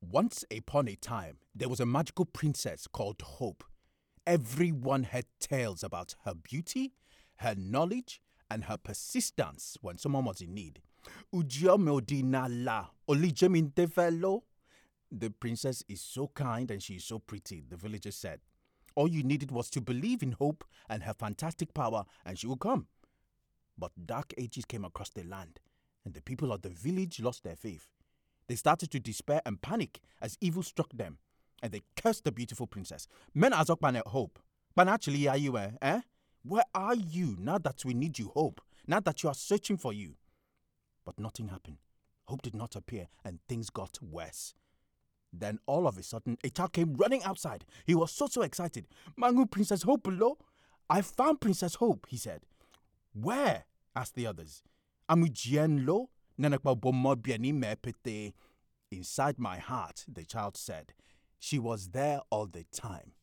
Once upon a time, there was a magical princess called Hope. Everyone had tales about her beauty, her knowledge, and her persistence when someone was in need. Ujiomodinala, olijemintefelo. The princess is so kind and she is so pretty, the villagers said. All you needed was to believe in Hope and her fantastic power, and she would come. But dark ages came across the land, and the people of the village lost their faith. They started to despair and panic as evil struck them, and they cursed the beautiful princess. Men azok at Hope. But actually, are you eh? Where are you now that we need you, Hope? Now that you are searching for you. But nothing happened. Hope did not appear, and things got worse. Then all of a sudden, a child came running outside. He was so excited. Mangu Princess Hope below. I found Princess Hope, he said. Where? Asked the others. Amujienlo? Inside my heart, the child said. She was there all the time.